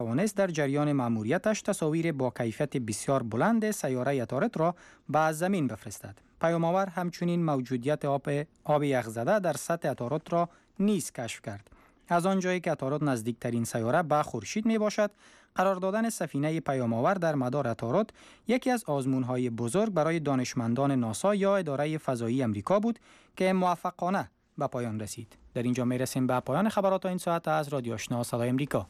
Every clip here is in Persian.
توانست در جریان مأموریتش تصاویر با کیفیت بسیار بلند سیاره عطارد را به زمین بفرستد. پیام‌آور همچنین موجودیت آب یخزده در سطح عطارد را نیز کشف کرد. از آنجایی که عطارد نزدیکترین سیاره به خورشید می باشد، قرار دادن سفینه پیام‌آور در مدار عطارد یکی از آزمون‌های بزرگ برای دانشمندان ناسا یا اداره فضایی امریکا بود که موفقانه به پایان رسید. در اینجا می رسیم به پایان خبرات این ساعت از رادیو آشنا صدای امریکا.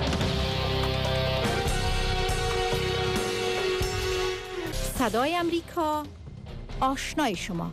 صدای امریکا، آشنای شما.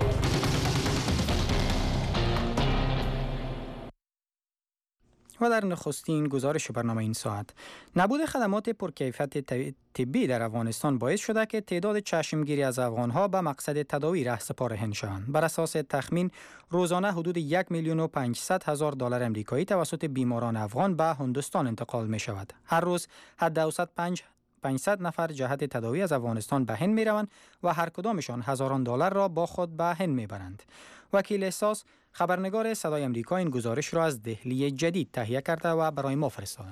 و در نخستین گزارش برنامه این ساعت، نبود خدمات پرکیفیت طبی در افغانستان باعث شده که تعداد چشمگیری از افغانها به مقصد تداوی رهسپار شوند. بر اساس تخمین روزانه حدود 1,500,000 دلار آمریکایی توسط بیماران افغان به هندوستان انتقال می شود. هر روز حد اوسط 500 نفر جهت تداوی از افغانستان به هند می روند و هر کدامشان هزاران دلار را با خود به هند می برند. وکیل احساس خبرنگار صدای امریکا این گزارش را از دهلی جدید تهیه کرده و برای ما فرستاده.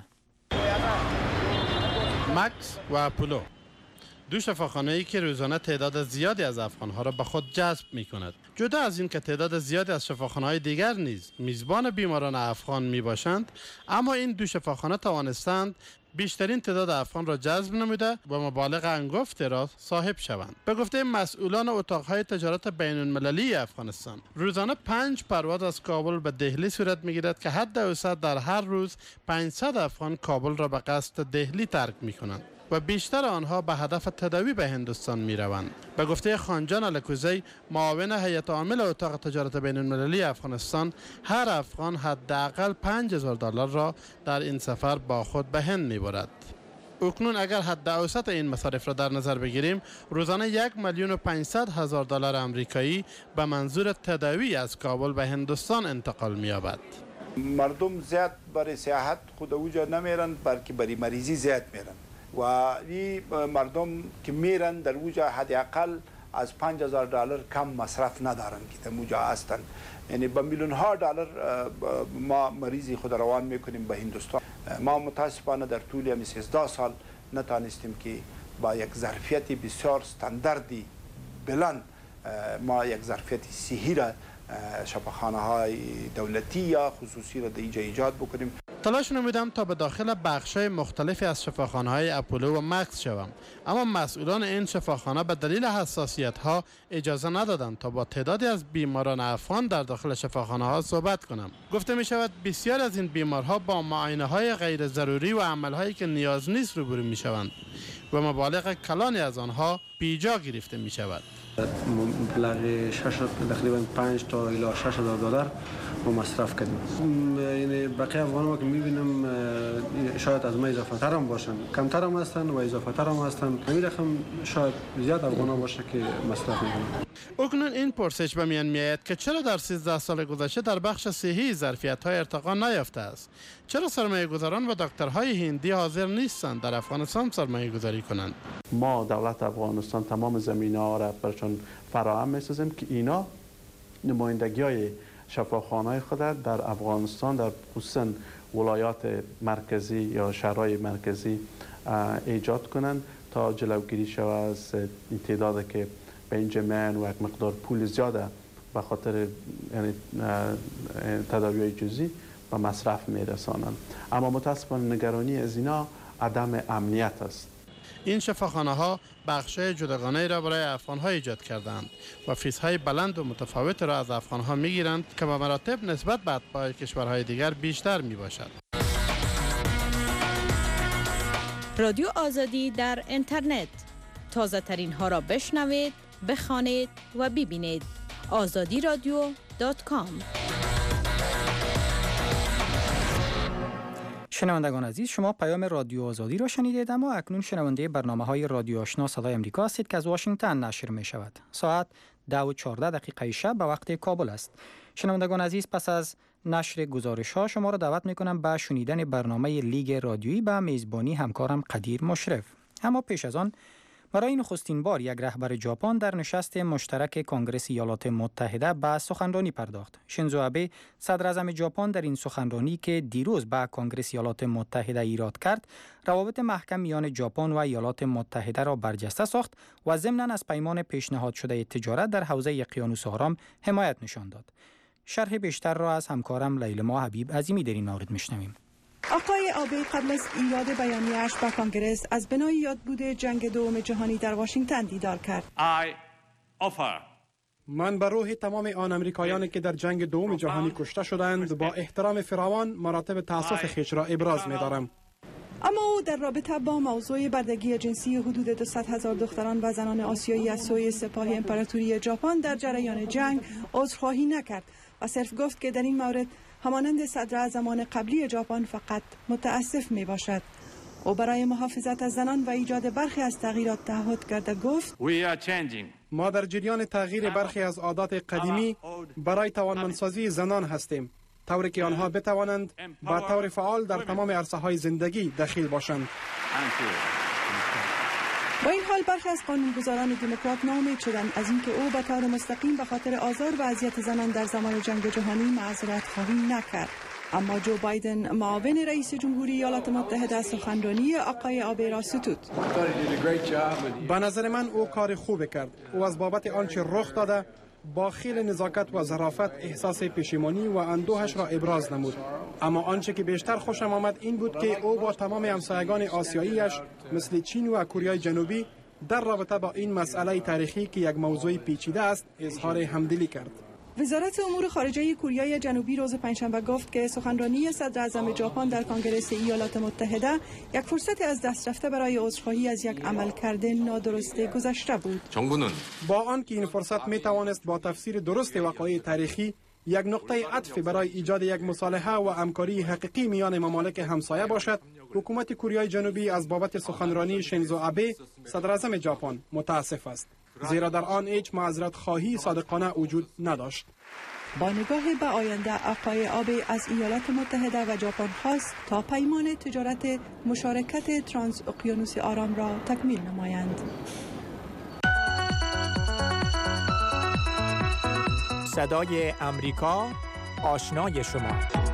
مکس و اپولو، دو شفاخانه‌ای که روزانه تعداد زیادی از افغان‌ها را به خود جذب می‌کند. جدا از این که تعداد زیادی از شفاخانه‌های دیگر نیز میزبان بیماران افغان میباشند، اما این دو شفاخانه توانستند بیشترین تعداد افغان را جذب نموده و مبالغ انگفت را صاحب شوند. به گفته مسئولان اتاقهای تجارت بین‌المللی افغانستان، روزانه 5 پرواز از کابل به دهلی صورت می‌گیرد که حد اوسط در هر روز 500 افغان کابل را به قصد دهلی ترک می‌کنند و بیشتر آنها به هدف تداوی به هندوستان می روند. به گفته خانجان الکوزی، معاون هیئت عامل اتاق تجارت بین المللی افغانستان، هر افغان حداقل 5,000 دلار را در این سفر با خود به هند می برد. اکنون اگر حد اوسط این مصارف را در نظر بگیریم، روزانه 1,500,000 دلار آمریکایی به منظور تداوی از کابل به هندوستان انتقال می یابد. مردم زیاد برای سیاحت خود اوجا نمیرن، بلکه برای مریضی زیاد میرن و این مردم که میرن در اوجا حداقل از 5,000 دلار کم مصرف ندارن که موجا هستن. یعنی با میلیون ها دلار ما مریضی خود روان میکنیم به هندوستان. ما متاسفانه در طول همین 13 سال نتانستیم که با یک ظرفیت بسیار استانداردی بلند ما یک ظرفیت صحی را شفاخانه های دولتی یا خصوصی را اینجا ایجاد بکنیم. تلاش نمودم تا به داخل بخش‌های مختلفی از شفاخانه‌های اپولو و مکس شوم، اما مسئولان این شفاخانه به دلیل حساسیت‌ها اجازه ندادند تا با تعدادی از بیماران افغان در داخل شفاخانه‌ها صحبت کنم. گفته می‌شود بسیار از این بیمارها با معاینه‌های غیر ضروری و عمل‌هایی که نیاز نیست روبرو می‌شوند و مبالغ کلانی از آنها بیجا گرفته می‌شود. مبلغ تقریبا 5 تا الی 6,000 دلار ما مصرف کردیم. یعنی بقیه افغان‌ها که می‌بینم شاید از ما اضافه تر هم باشن، کمتر هم هستن و اضافه تر هم هستن. همین رقم شاید زیاد افغان‌ها باشه که مصرف می‌کنن. اکنون این پرسش به میان می‌آید که چرا در 13 سال گذشته در بخش صحی ظرفیت‌های ارتقا نیافته است؟ چرا سرمایه‌گذاران و دکترهای هندی حاضر نیستند در افغانستان سرمایه‌گذاری کنند؟ ما دولت افغانستان تمام زمینه‌ها را برشان فراهم می‌سازیم که اینا نمایندگی‌های شفاخانه‌های خود در افغانستان در خصوصاً ولایات مرکزی یا شهرهای مرکزی ایجاد کنند تا جلوگیری شود از این تعداد که به اینجا میان و یک مقدار پول زیاده به خاطر یعنی تداوی‌های جزئی و مصرف میرسانند. اما متاسفانه نگرانی از اینا عدم امنیت است. این شفاخانه‌ها بخش‌های جداگانه را برای افغان‌ها ایجاد کردند و فیس‌های بلند و متفاوت را از افغان‌ها می‌گیرند که به مراتب نسبت به اتباع کشورهای دیگر بیشتر می‌باشد. رادیو آزادی در اینترنت، تازه ترین ها را بشنوید، بخوانید و ببینید. azadiradyo.com. شنوندگان عزیز، شما پیام رادیو آزادی را شنیدید، اما اکنون شنونده برنامه‌های رادیو آشنا صدای امریکا هستید که از واشنگتن نشر می شود. ساعت 10:14 شب به وقت کابل است. شنوندگان عزیز، پس از نشر گزارش‌ها شما را دعوت می‌کنم به شنیدن برنامه لیگ رادیویی به میزبانی همکارم قدیر مشرف. اما پیش از آن برای نخستین بار یک رهبر ژاپن در نشست مشترک کنگره ایالات متحده به سخنرانی پرداخت. شینزو آبه صدر اعظم ژاپن در این سخنرانی که دیروز به کنگره ایالات متحده ایراد کرد، روابط محکم میان ژاپن و ایالات متحده را برجسته ساخت و ضمناً از پیمان پیشنهاد شده تجارت در حوزه اقیانوس آرام حمایت نشان داد. شرح بیشتر را از همکارم لیلما حبیب عظیمی در این مورد میشنویم. آقای آبه قبل از ایراد بیانیه‌اش به کنگره از بنای یادبود جنگ دوم جهانی در واشنگتن دیدار کرد. من به روح تمام آن امریکایانی که در جنگ دوم جهانی کشته شدند با احترام فراوان مراتب تأسف خویش را ابراز می‌دارم. اما او در رابطه با موضوع بردگی جنسی حدود 200,000 دختران و زنان آسیایی از سوی سپاه امپراتوری ژاپن در جریان جنگ عذرخواهی نکرد و صرف گفت که در این مورد همانند صدراعظمان قبلی ژاپن فقط متاسف می باشد. او برای محافظت از زنان و ایجاد برخی از تغییرات تعهد کرده گفت: ما در جریان تغییر برخی از عادات قدیمی برای توانمندسازی زنان هستیم، طوری که آنها بتوانند با طور فعال در تمام عرصه‌های زندگی دخیل باشند. با این حال برخی از قانونگذاران دموکرات ناامید شدند از اینکه او به طور مستقیم به خاطر آزار و اذیت زنان در زمان جنگ جهانی معذرت خواهی نکرد. اما جو بایدن معاون رئیس جمهوری ایالات متحده سخنرانی آقای آبه را ستود. به نظر من او کار خوبی کرد. او از بابت آنچه رخ داده با خیل نزاکت و ظرافت احساس پشیمانی و اندوهش را ابراز نمود. اما آنچه که بیشتر خوشم آمد این بود که او با تمام همسایگان آسیاییش مثل چین و کره جنوبی در رابطه با این مسئله تاریخی که یک موضوع پیچیده است اظهار همدلی کرد. وزارت امور خارجه کره جنوبی روز پنجشنبه گفت که سخنرانی صدر اعظم ژاپن در کنگره ایالات متحده یک فرصت از دست رفته برای عذرخواهی از یک عملکرد نادرست گذشته بود. با آنکه این فرصت می توانست با تفسیر درست وقایع تاریخی یک نقطه عطف برای ایجاد یک مصالحه و همکاری حقیقی میان ممالک همسایه باشد، حکومت کره جنوبی از بابت سخنرانی شینزو آبه صدر اعظم ژاپن متاسف است، زیرا در آن هیچ معذرت خواهی صادقانه وجود نداشت. با نگاه به آینده آقای آبه از ایالات متحده و ژاپن خواست تا پیمان تجارت مشارکت ترانس اقیانوس آرام را تکمیل نمایند. صدای امریکا، آشنای شما.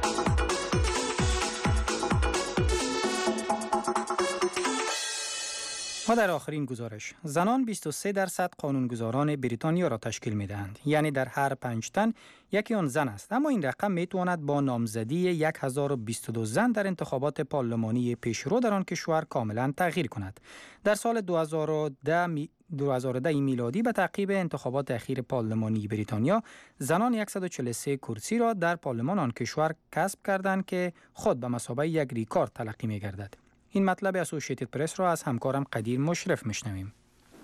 و در آخرین گزارش، زنان 23% قانونگذاران بریتانیا را تشکیل می دهند. یعنی در هر 5 تن یکی آن زن است. اما این رقم می تواند با نامزدی 1022 زن در انتخابات پارلمانی پیشرو در آن کشور کاملا تغییر کند. در سال 2010 میلادی به تعقیب انتخابات اخیر پارلمانی بریتانیا، زنان 143 کرسی را در پارلمان آن کشور کسب کردند که خود به مثابه یک ریکارد تلقی می گردد. این مطلب اسوسییتد پرس را از همکارم قدیر مشرف میشنویم.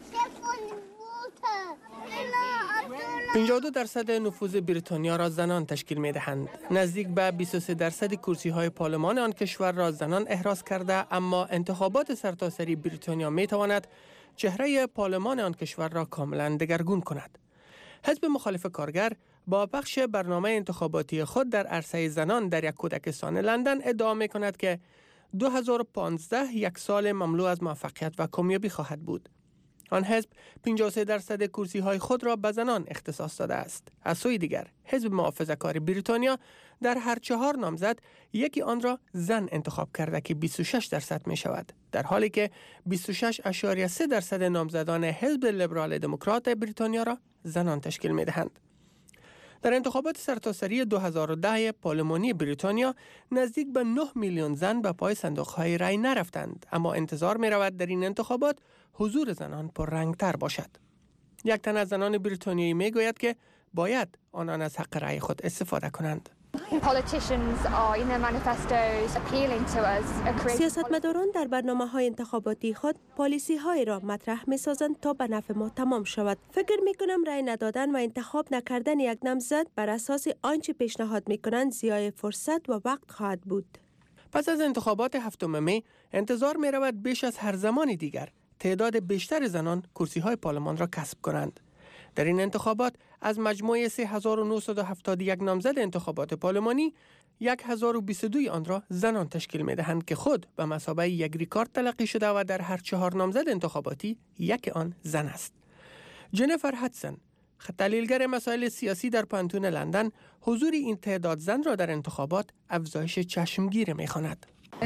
52% نفوذ بریتانیا را زنان تشکیل می دهند. نزدیک به 23% کرسی های پارلمان آن کشور را زنان احراز کرده، اما انتخابات سرتاسری بریتانیا می تواند چهره پارلمان آن کشور را کاملا دگرگون کند. حزب مخالف کارگر با بخش برنامه انتخاباتی خود در عرصه زنان در یک کودکستان لندن ادعا می کند که 2015 یک سال مملو از موفقیت و کامیابی خواهد بود. آن حزب 53% کرسی های خود را به زنان اختصاص داده است. از سوی دیگر، حزب محافظه‌کار بریتانیا در هر 4 نامزد یکی آن را زن انتخاب کرده که 26% می شود، در حالی که 26.3% نامزدان حزب لیبرال دموکرات بریتانیا را زنان تشکیل می دهند. در انتخابات سرتاسری 2010 پارلمانی بریتانیا نزدیک به 9 میلیون زن به پای صندوق‌های رای نرفتند، اما انتظار می رود در این انتخابات حضور زنان پررنگ‌تر باشد. یک تن از زنان بریتانیایی می گوید که باید آنان از حق رای خود استفاده کنند. سیاستمداران در برنامه‌های انتخاباتی خود پالیسی‌های را مطرح می‌سازند تا به نفع ما تمام شود. فکر می‌کنم رای ندادن و انتخاب نکردن یک نامزد بر اساس آنچه پیشنهاد می‌کنند ضیاع فرصت و وقت خواهد بود. پس از انتخابات 7 می انتظار می‌رود بیش از هر زمان دیگر تعداد بیشتر زنان کرسی‌های پارلمان را کسب کنند. در این انتخابات از مجموع 3971 نامزد انتخابات پارلمانی 1022 آن را زنان تشکیل می دهند که خود به مثابه یک ریکارد تلقی شده و در هر 4 نامزد انتخاباتی یک آن زن است. جنیفر هاتسون، تحلیلگر مسائل سیاسی در پانتون لندن، حضور این تعداد زن را در انتخابات افزایش چشمگیر می خواند.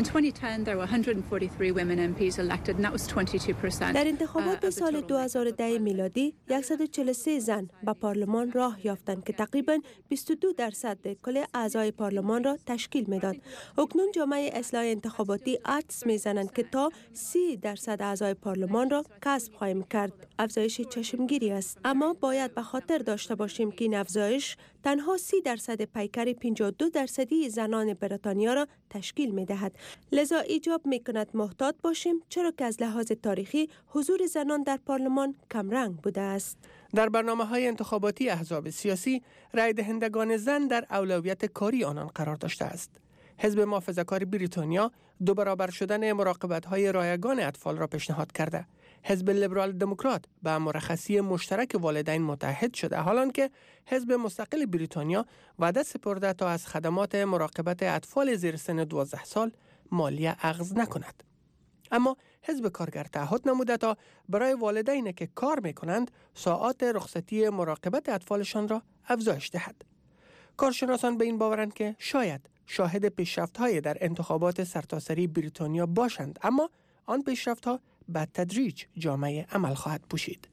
در انتخابات سال 2010 میلادی 143 زن به پارلمان راه یافتند که تقریباً 22% کل اعضای پارلمان را تشکیل میداد. اکنون جامعه اصلاح انتخاباتی حدس میزنند که تا 30% اعضای پارلمان را کسب خواهیم کرد. افزایش چشمگیری است، اما باید به خاطر داشته باشیم که این افزایش تنها 30% پیکر 52% زنان بریتانیا را تشکیل می دهد. لذا ایجاب می کند محتاط باشیم، چرا که از لحاظ تاریخی حضور زنان در پارلمان کمرنگ بوده است. در برنامه‌های انتخاباتی احزاب سیاسی، رای دهندگان زن در اولویت کاری آنان قرار داشته است. حزب محافظه‌کار بریتانیا 2 برابر شدن مراقبت‌های رایگان اطفال را پیشنهاد کرده. حزب لیبرال دموکرات به مرخصی مشترک والدین متحد شده، حالانکه حزب مستقل بریتانیا وعده سپرده تا از خدمات مراقبت اطفال زیر سن 12 سال مالیه اخذ نکند. اما حزب کارگر تعهد نموده تا برای والدین که کار می‌کنند ساعات رخصتی مراقبت اطفالشان را افزایش دهد. کارشناسان به این باورند که شاید شاهد پیشرفت‌های در انتخابات سرتاسری بریتانیا باشند، اما آن پیشرفت‌ها به تدریج جامعه عمل خواهد پوشید.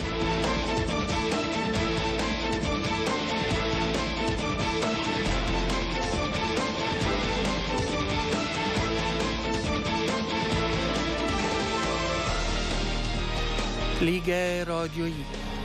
لیگ رادیویی.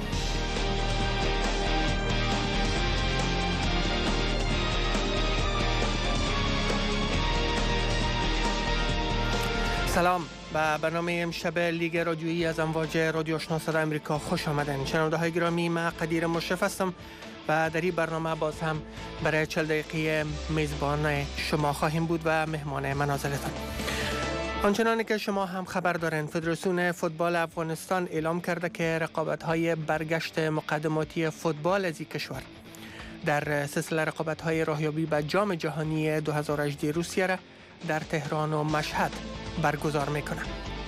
سلام، به برنامه امشب لیگ رادیویی از امواج رادیو آشنا صدای امریکا خوش آمدین. شنونده های گرامی، من قدیر مشرف هستم و در این برنامه باز هم برای 40 دقیقه میزبان شما خواهیم بود و مهمان منازلتان. آنچنانی که شما هم خبر دارین، فدراسیون فوتبال افغانستان اعلام کرده که رقابت‌های برگشت مقدماتی فوتبال از این کشور در سلسله رقابت‌های راهیابی به جام جهانی 2018 روسیه را در تهران و مشهد برگزار میکنه.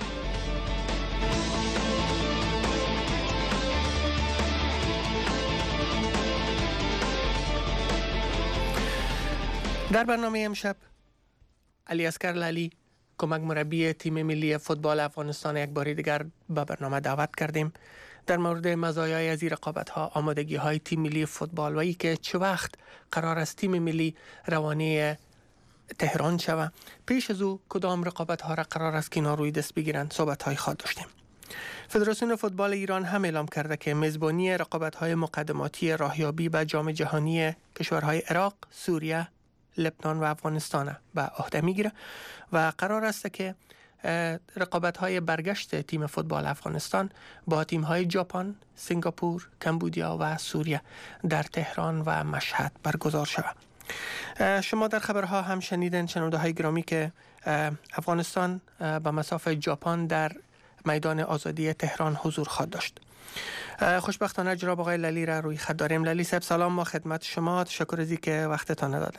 در برنامه امشب علی اصغر لالی، کمک مربی تیم ملی فوتبال افغانستان، یک بار دیگر به برنامه دعوت کردیم. در مورد مزایای از این رقابت‌ها، آمادگی‌های تیم ملی فوتبال و ای که چه وقت قرار است تیم ملی روانه تهران شود، پیش از او کدام رقابت‌ها را قرار است که اینا روی دست بگیرند، صحبت‌های خواهد داشتیم. فدراسیون فوتبال ایران هم اعلام کرده که میزبانی رقابت‌های مقدماتی راهیابی به جام جهانی کشورهای عراق، سوریه، لبنان و افغانستان به عهده میگیره و قرار است که رقابت‌های برگشت تیم فوتبال افغانستان با تیم‌های ژاپن، سنگاپور، کمبودیا و سوریه در تهران و مشهد برگزار شود. شما در خبرها هم شنیدن، شنونده های گرامی، که افغانستان به مسافه ژاپن در میدان آزادی تهران حضور خواهد داشت. خوشبختانه جناب آقای لالی را روی خط داریم. لالی صاحب سلام، ما خدمت شما، تشکر از اینکه وقتتان دادن.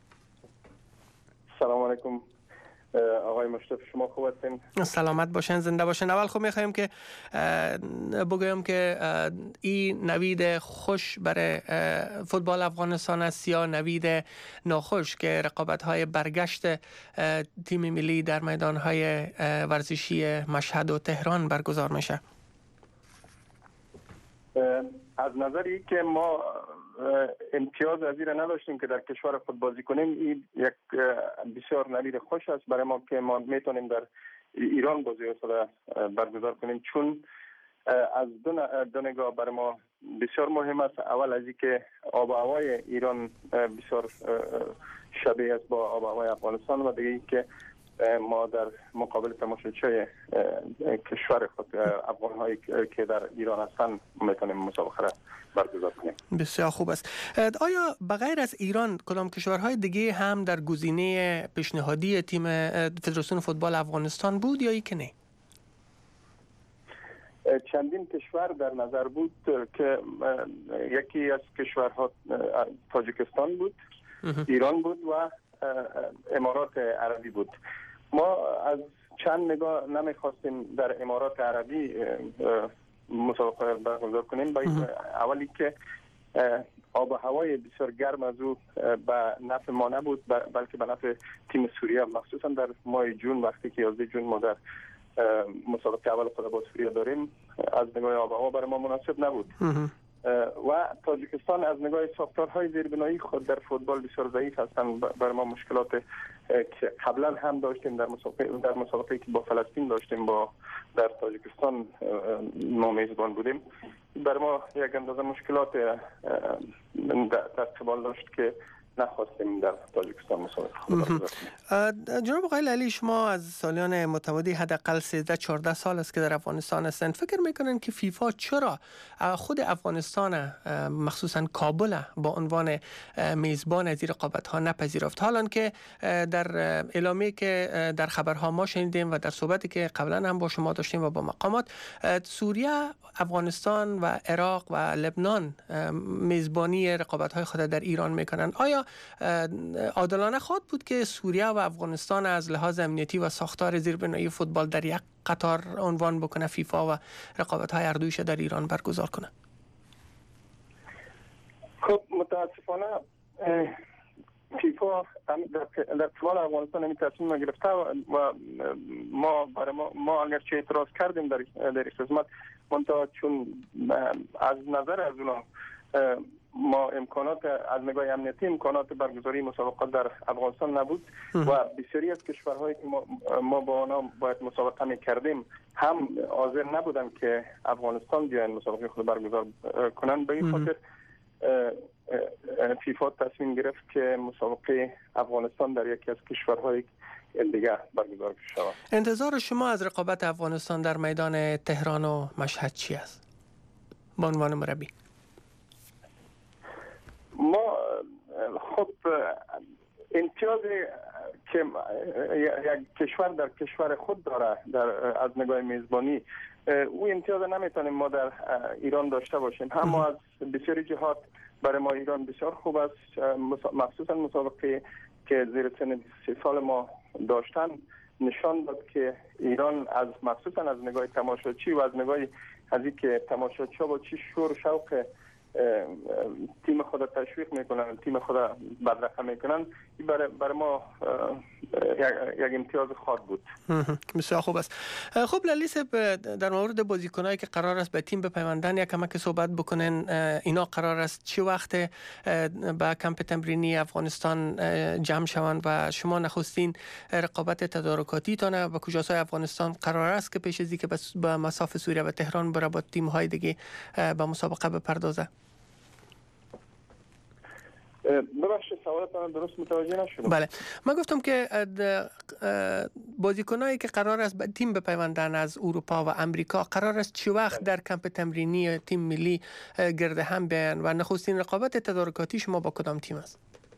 سلام علیکم آقای مشرف، شما خوب هستین؟ سلامت باشین، زنده باشین. اول خب می‌خوایم که بگویم که این نوید خوش برای فوتبال افغانستان است یا نوید ناخوش که رقابت‌های برگشت تیم ملی در میدان‌های ورزشی مشهد و تهران برگزار میشه؟ از نظری که ما امتیاز از این نداشتیم که در کشور خود بازی کنیم، این یک بسیار نوید خوش است برای ما که ما میتونیم در ایران بازی خود برگزار کنیم، چون از دو نگاه برای ما بسیار مهم است. اول از اینکه آب و هوای ایران بسیار شبیه است با آب و هوای افغانستان و دیگه که ما در مقابل تماشاچی کشور خود افغان‌هایی که در ایران هستند میتونیم مسابقه را برگزار کنیم. بسیار خوب است. آیا بغیر از ایران کدام کشورهای دیگه هم در گزینه پیشنهادی تیم فدراسیون فوتبال افغانستان بود یا ای که نه؟ چندین کشور در نظر بود که یکی از کشورها تاجیکستان بود ایران بود و امارات عربی بود. ما از چند نگاه نمیخواستیم در امارات عربی مسابقه برگزار کنیم. اولی که آب و هوای بسیار گرم از او به نفع ما نبود، بلکه به نفع تیم سوریه، مخصوصا در ماه جون وقتی که 11 جون ما در مسابقه اول خود با سوریه داریم، از نگاه آب و هوا برای ما مناسب نبود. و تاجیکستان از نگاه ساختارهای زیربنایی خود در فوتبال بسیار ضعیف هستند. برای ما مشکلات که قبلا هم داشتیم در مسابقه که با فلسطین داشتیم، با در تاجیکستان ما میزبان بودیم، برای ما یک اندازه مشکلات در قبال داشت که نخواستیم در تاجیکستان مسابقه خود جناب آقای لالی، شما از سالیان متمادی حداقل 13-14 سال است که در افغانستان هستند. فکر میکنن که فیفا چرا خود افغانستان مخصوصا کابل با عنوان میزبان از رقابت ها نپذیرفت، حالان که در اعلامیه که در خبرها ما شنیدیم و در صحبتی که قبلا هم با شما داشتیم و با مقامات، سوریه، افغانستان و عراق و لبنان میزبانی رقابت های خود در ایران میکنن. آیا عادلانه خواهد بود که سوریه و افغانستان از لحاظ امنیتی و ساختار زیربنایی فوتبال در یک قطار عنوان بکنه فیفا و رقابت‌های اردویش در ایران برگزار کنه؟ خب متاسفانه فیفا در قبال افغانستان این تصمیم گرفته و ما اگرچه اعتراض کردیم در خدمت، منتها چون از نظر از اونا ما امکانات از نگاه امنیتی امکانات برگزاری مسابقات در افغانستان نبود و بسیاری از کشورهایی که ما با آنها باید مسابقه می‌کردیم هم حاضر نبودن که افغانستان بیاین مسابقه خود برگزار کنن. به این خاطر فیفا تصمیم گرفت که مسابقه افغانستان در یکی از کشورهای دیگه برگزار شود. انتظار شما از رقابت افغانستان در میدان تهران و مشهد چی است به عنوان مربی؟ ما خب امتیاز که یک کشور در کشور خود داره از نگاه میزبانی، او امتیاز نمیتونیم ما در ایران داشته باشیم. هم ما از بسیاری جهات برای ما ایران بسیار خوب است، مخصوصا مسابقه که زیر سن 3 سال ما داشتن نشان داد که ایران از مخصوصا از نگاه تماشاچی و از نگاه از اینکه تماشاچی با چی شور و شوق تیم خود تشویق میکنن، تیم خود بدرقه میکنن، این برای ما یک امتیاز خواهد بود. بسیار خوب است. خب لالی صاحب، در مورد بازیکنایی که قرار است به تیم بپیوندن یک کمک صحبت بکنن. اینا قرار است چه وقت به کمپ تمرینی افغانستان جمع شوند و شما نخستین رقابت تدارکاتی تانه به کجاهای افغانستان قرار است که پیش از اینکه به مساف سوریه و تهران بره با تیم های دیگه به مسابقه بپردازه؟ ببخشید سوالتان درست متوجه نشدم. بله، من گفتم که بازیکنایی که قرار است به تیم بپیوندن از اروپا و امریکا قرار است چه وقت در کمپ تمرینی تیم ملی گرد هم بیان و نخستین رقابت تدارکاتی شما با کدام تیم است؟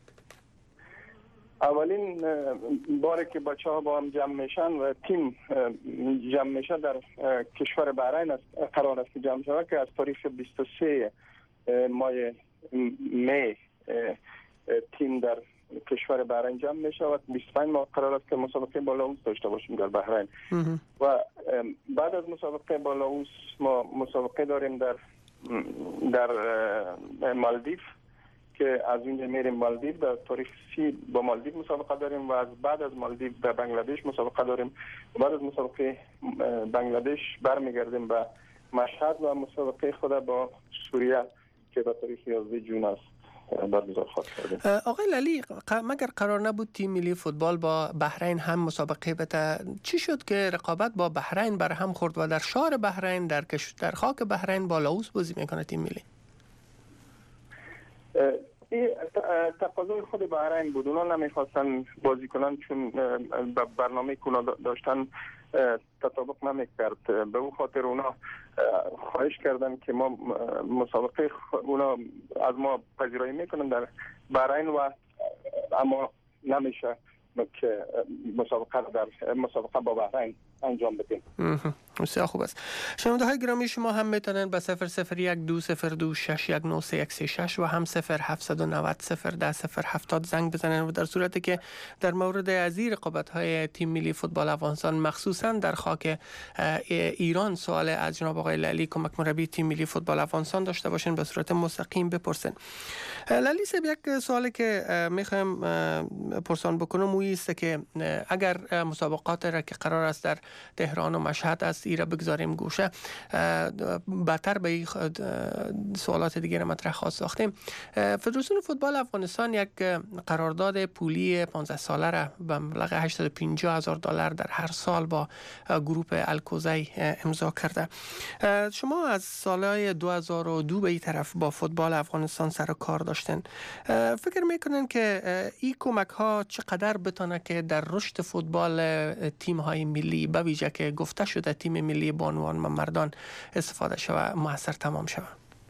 اولین باره که بچه‌ها با هم جمع میشن و تیم جمع میشه در کشور بحرین است، قرار است که جمع شود که از تاریخ 23 ماه می تیم در کشور بحرین جمع می شود. 25 ماه قرار است که مسابقه با لاوس داشته باشیم در بحرین و بعد از مسابقه با لاوس ما مسابقه داریم در مالدیو که از اینجا میریم مالدیو، در تاریخ 30 با مالدیو مسابقه داریم و از بعد از مالدیو در بنگلادش مسابقه داریم. بعد از مسابقه بنگلادش برمیگردیم به مشهد و مسابقه خود با سوریه که به تاریخ 11 جون است برگزار خواهد کردیم. آقای لالی، مگر قرار نبود تیم ملی فوتبال با بحرین هم مسابقه بده؟ چی شد که رقابت با بحرین بر هم خورد و در شهر بحرین در خاک بحرین با لاوس بازی میکنه تیم ملی؟ این تقاضای خود بحرین بود. اونا نمیخواستن بازی کنن چون به برنامه که اونا داشتن تطابق نمیکرد. به اون خاطر اونا خواهش کردن که ما مسابقه اونا از ما پذیرایی میکنن در بحرین و اما نمیشه که مسابقه در مسابقه با بحرین انجام بدیم. بسیار خوب است. شنونده های گرامی شما هم میتونن به 0012026193136 و هم 0790010070 زنگ بزنن و در صورتی که در مورد ازیر رقابت های تیم ملی فوتبال افغانستان مخصوصا در خاک ایران سوال از جناب آقای لالی کمک مربی تیم ملی فوتبال افغانستان داشته باشین به صورت مستقیم بپرسین. لالی صاحب، یک سوالی که میخوایم پرسان بکنم اویی است که اگر مسابقات را که قرار است در تهران و مشهد است ایره بگذاریم گوشه، بدتر به این سوالات دیگر مطرح خواست ساختیم. فدراسیون فوتبال افغانستان یک قرارداد پولی 15 ساله را به مبلغ $850,000 در هر سال با گروه الکوزی امضا کرده. شما از سالهای 2002 به این طرف با فوتبال افغانستان سر و کار داشتن. فکر میکنن که این کمک ها چقدر بتونه که در رشد فوتبال تیم های ملی به ویژه که گفته شده تیم ملی بانوان و مردان استفاده شود موثر تمام شود؟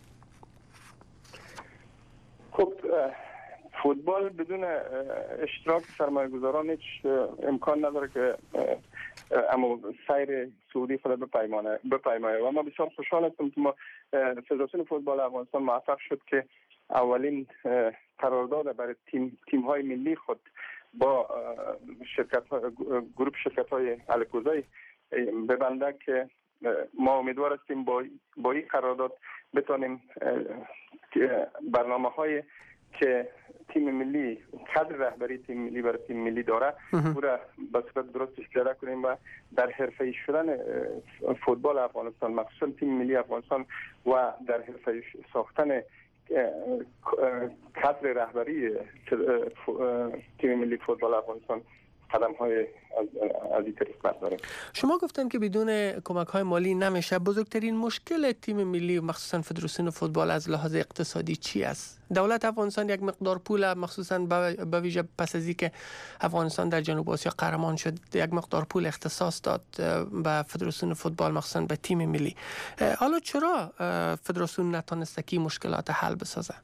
خب فوتبال بدون اشتراک سرمایه‌گذاران هیچ امکان نداره که اما سیر سعودی خود بپیماید و ما بسیار خوشحال هستم که ما فدراسیون فوتبال افغانستان موفق شد که اولین قرارداد برای تیم های ملی خود با گروه شرکت های الکوزی ببنده که ما امیدوار هستیم با این قرارداد بتونیم برنامه های که تیم ملی قدر رهبری تیم ملی برای تیم ملی داره او را به صورت درستش پیاده کنیم و در حرفه‌ای شدن فوتبال افغانستان مخصوصا تیم ملی افغانستان و در حرفه‌ای ساختن کادر رهبری تیم ملی فوتبال افغانستان قدم های از این قسمت داریم. شما گفتن که بدون کمک های مالی نمیشه. بزرگترین مشکل تیم ملی مخصوصا فدراسیون فوتبال از لحاظ اقتصادی چی است؟ دولت افغانستان یک مقدار پول مخصوصا به ویژه پس از اینکه افغانستان در جنوب آسیا قهرمان شد یک مقدار پول اختصاص داد به فدراسیون فوتبال مخصوصا به تیم ملی. حالا چرا فدراسیون نتونسته که مشکلات حل بسازه؟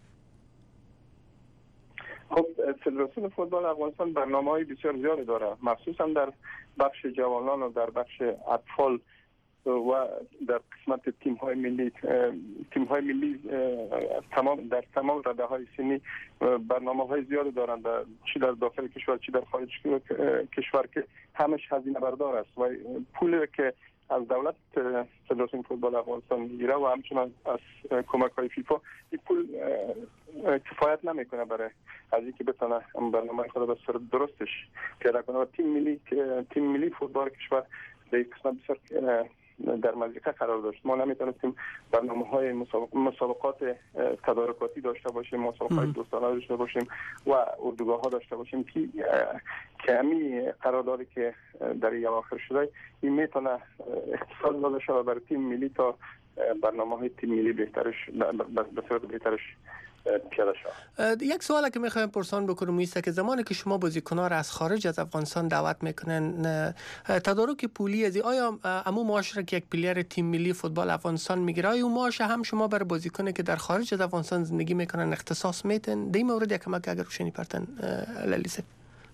خب فدراسیون فوتبال افغانستان برنامه‌های بسیار زیادی داره، مخصوصا در بخش جوانان و در بخش اطفال و در قسمت تیم های ملی در تمام رده‌های سنی برنامه‌های زیادی دارند، چی در داخل کشور چی در خارج کشور که همش هزینه بردار است و پولی که از دولت فدراسیون فوتبال افغانستان میگیره و همچنان از کمک های فیفا این پول کفایت نمیکنه برای از اینکه بتونه برنامه خود به صورت درستش پیاده کنه و تیم ملی فوتبال کشور در این قسمت بسیار در مضیقه قرار داشت. ما نمیتونستیم برنامه‌های مسابقات تدارکاتی داشته باشیم، مسابقات 2 ساله داشته باشیم و اردوگاه‌ها داشته باشیم که همین قراردادی که در این اواخر شده این میتونه اقتصاد داده شود برای تیم ملی تا برنامه‌های تیم ملی بهترش به صورت بهترش پیاده شد. یک سوالی که میخوایم پرسان بکنم است که زمانی که شما بازیکن‌ها را از خارج از افغانستان دعوت میکنن تدارک پولی از آیا عمو معاش را که یک پلیر تیم ملی فوتبال افغانستان میگیره آیا اون معاش هم شما برای بازیکنی که در خارج از افغانستان زندگی میکنن اختصاص میتن؟ در این مورد یک کمک اگر روشنی پرتن لالی صاحب.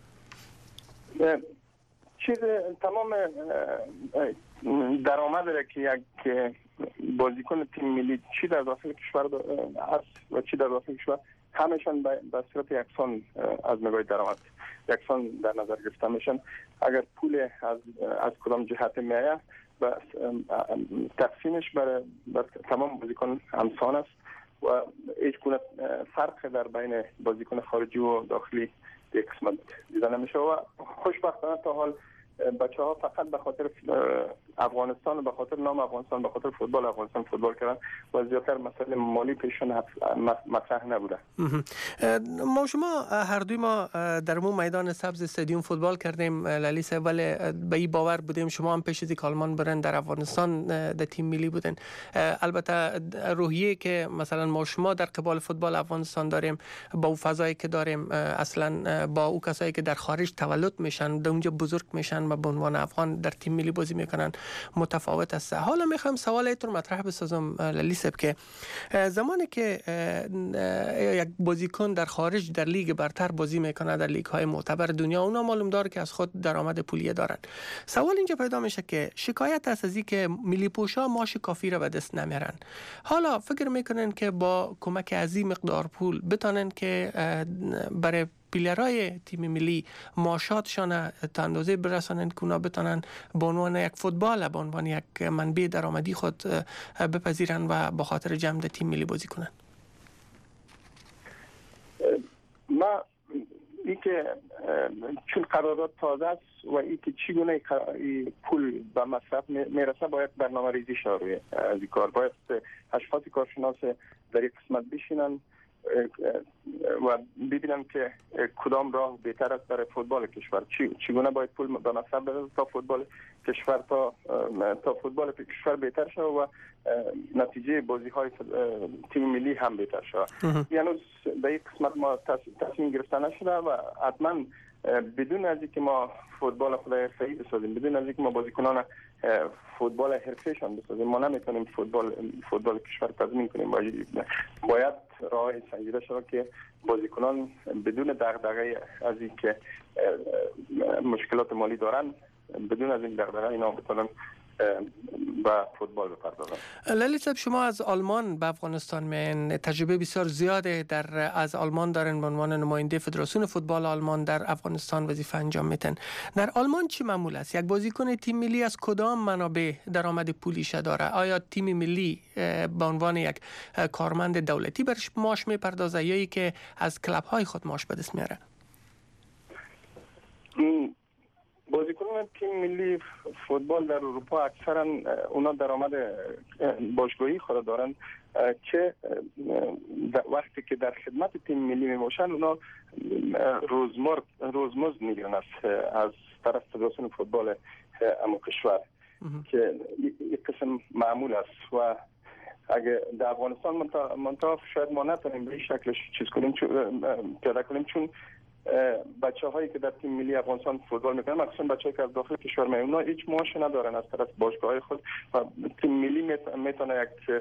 تمام درآمد را که یک بازیکن تیم ملی چی در داخل کشور است و چی در داخل کشور همشان به صورت یکسان از نگاه درآمد یکسان در نظر گرفته میشن. اگر پول از کدام جهت میآید و تقسیمش بر تمام بازیکن همسان است و هیچ گونه فرق در بین بازیکن خارجی و داخلی یک قسمت دیده نمیشه و خوشبختانه تا حال بچه ها فقط به خاطر افغانستان و به خاطر نام افغانستان به خاطر فوتبال افغانستان فوتبال کردن و زیادتر مسئله مالی پیشون مطرح نبوده. ما شما هر دوی ما در مو میدان سبز استادیوم فوتبال کردیم لالی صاحب، ولی به این باور بودیم شما هم پیش از کالمان برن در افغانستان در تیم ملی بودن. البته روحیه که مثلا ما شما در قبال فوتبال افغانستان داریم با او فضایی که داریم اصلا با او کسایی که در خارج تولد میشن در اونجا بزرگ میشن و به عنوان افغان در تیم ملی بازی میکنن متفاوت است. حالا میخوام سوال ایتون مطرح بسازم لیلی صاحب که زمانی که یک بازیکن در خارج در لیگ برتر بازی میکنه، در لیگ های معتبر دنیا، اونا معلوم داره که از خود درآمد پولی دارن. سوال اینجا پیدا میشه که شکایت هست از اینکه ملی پوشا معاش کافی را به دست نمیارن. حالا فکر میکنن که با کمک از این مقدار پول بتونن که برای پیلرهای تیم ملی معاشاتشان تا اندازه برسانند که اونا بتونن به عنوان یک فوتبال، به عنوان یک منبع درآمدی خود بپذیرن و با خاطر جمع تیم ملی بازی کنن؟ ما ای که چون قرارداد تازه است و ای که چگونه پول به مصرف میرسه باید برنامه ریزی شه روی از این کار. باید اشخاص کارشناس در این قسمت بشینن و ببینن که کدام راه بهتر است برای فوتبال کشور، چگونه باید پول به مصرف برسه تا فوتبال کشور تا فوتبال کشور بهتر شود و نتیجه بازی های تیم ملی هم بهتر شود. یعنی در این قسمت ما تصمیم گرفته نشده و حتما بدون از اینکه ما فوتبال خود حرفه‌ای بسازیم، بدون از اینکه ما بازیکنان فوتبال حرفه‌شان بسازیم، ما نمیتونیم فوتبال کشور تضمین کنیم. باید راه سنجیده شود که بازیکنان بدون دغدغه از اینکه مشکلات مالی دارن، بدون از این دغدغه اینا بتونن با فوتبال بپردازن. لیلی صاحب، شما از آلمان به افغانستان میین، تجربه بسیار زیاده از آلمان دارن، به عنوان نماینده فدراسیون فوتبال آلمان در افغانستان وظیفه انجام میتن. در آلمان چی معمول است؟ یک بازیکن تیم ملی از کدام منابع درآمد پولیش داره؟ آیا تیم ملی به عنوان یک کارمند دولتی برش معاش میپردازه یا ای که از کلب های خود معاش به دست میاره؟ بازیکنان تیم ملی فوتبال در اروپا اکثرا اونا درآمد باشگاهی خود دارن که وقتی که در خدمت تیم ملی میباشن اونا روزمزد میگیرن از طرف فدراسیون فوتبال اما کشور که یک قسم معمول است و اگه در افغانستان منطقه شاید ما نتونیم به این شکلش چیز کنیم پیاده کنیم، چون بچه هایی که در تیم ملی افغانستان فوتبال میکنن مخصوصا بچه هایی که از داخل کشور میان اونا هیچ معاشی ندارن از طرف باشگاه های خود و تیم ملی میتونه یک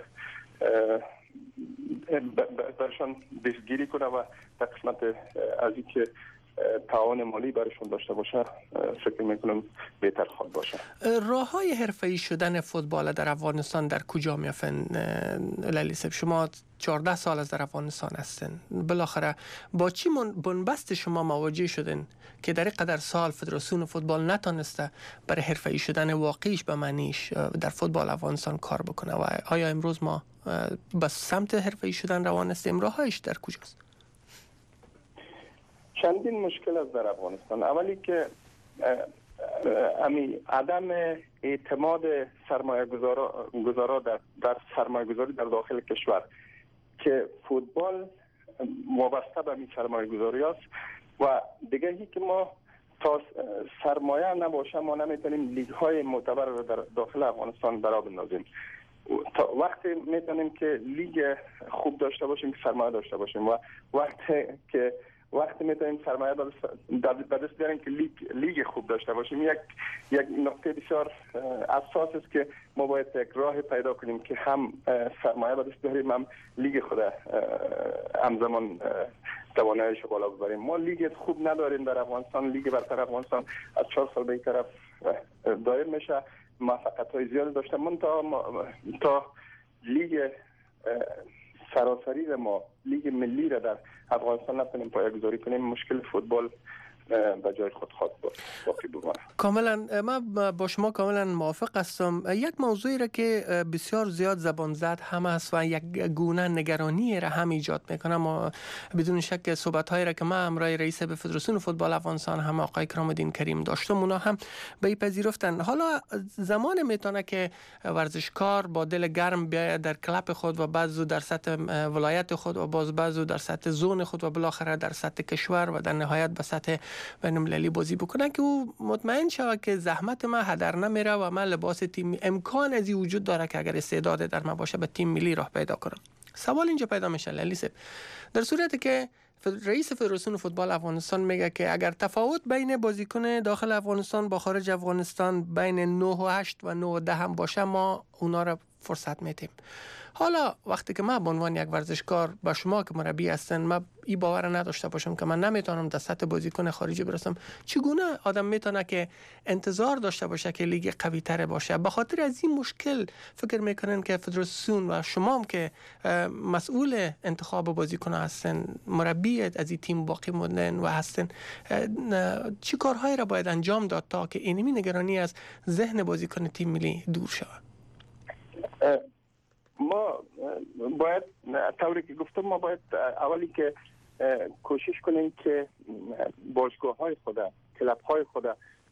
برشان دستگیری کنه و در قسمت از این که تعاون مالی برشون داشته باشه فکر میکنم بهتر خواهد باشه. راه های حرفه‌ای شدن فوتبال در افغانستان در کجا میافن لیلی صاحب؟ شما 14 سال از در افغانستان هستین، بالاخره با چی بنبست شما مواجه شدین که در قدر سال فدراسیون فوتبال نتونسته برای حرفه‌ای شدن واقعیش به معنیش در فوتبال افغانستان کار بکنه و آیا امروز ما به سمت حرفه‌ای شدن روان هستیم؟ راهش در کجاست؟ چندین مشکل است در افغانستان. اولی که عدم اعتماد سرمایه گذارا در سرمایه گذاری در داخل کشور که فوتبال وابسته به این سرمایه گذاری است و دیگه هی که ما تا سرمایه نباشه ما نمیتونیم لیگ های معتبر رو در داخل افغانستان برا بندازیم. تا وقتی میتونیم که لیگ خوب داشته باشیم که سرمایه داشته باشیم و وقتی میتونیم سرمایه به دست بیاریم که لیگ خوب داشته باشیم. یک نکته بسیار اساس است که ما باید یک راه پیدا کنیم که هم سرمایه به دست بیاریم هم لیگ خود همزمان تواناییش بالا ببریم. ما لیگ خوب نداریم در افغانستان. لیگ برتر افغانستان از 4 سال به این طرف دایر میشه، موفقیت‌های زیاد داشته. من تا لیگ سراسری ما لیگ ملی را در افغانستان نتونیم پایه‌گذاری کنیم، مشکل فوتبال به جای خود خواهد باقی بماند. کاملا من با شما کاملا موافق هستم. یک موضوعی را که بسیار زیاد زبان زد هم است و یک گونه نگرانی را هم ایجاد میکنه، ما بدون شک صحبت هایی را که ما همراه رئیس به فدراسیون فوتبال افغانستان هم آقای کرام الدین کریم داشتم اونا هم به این پذیرفتن. حالا زمان میتونه که ورزشکار با دل گرم بیاید در کلاب خود و بعضو در سطح ولایت خود و بعضو در سطح زون خود و بالاخره در سطح کشور و در نهایت به سطح بین‌المللی بازی بکنن که او مطمئن شود که زحمت ما هدر نمیره و من لباس تیم امکان ازی وجود داره که اگر استعداد در ما باشه به تیم ملی راه پیدا کنم. سوال اینجا پیدا میشه لیلی صاحب، در صورتی که رئیس فدراسیون فوتبال افغانستان میگه که اگر تفاوت بین بازیکن داخل افغانستان با خارج افغانستان بین 9 و 8 و 9 و 10 هم باشه ما اونا را فرصت میتیم. حالا وقتی که من به عنوان یک ورزشکار با شما که مربی هستن من این باور نداشته باشم که من نمیتونم در سطح بازیکن خارجی برسم، چگونه آدم میتونه که انتظار داشته باشه که لیگ قوی تر باشه؟ به خاطر از این مشکل فکر میکنن که فدراسیون و شما هم که مسئول انتخاب بازیکن هستن، مربی از این تیم باقی موندن و هستن، چی کارهایی را باید انجام داد تا که اینمی نگرانی از ذهن بازیکن تیم ملی دور شود؟ ما باید طوری که گفتم ما باید اولی که کوشش کنیم که باشگاه های خود، کلاب های خود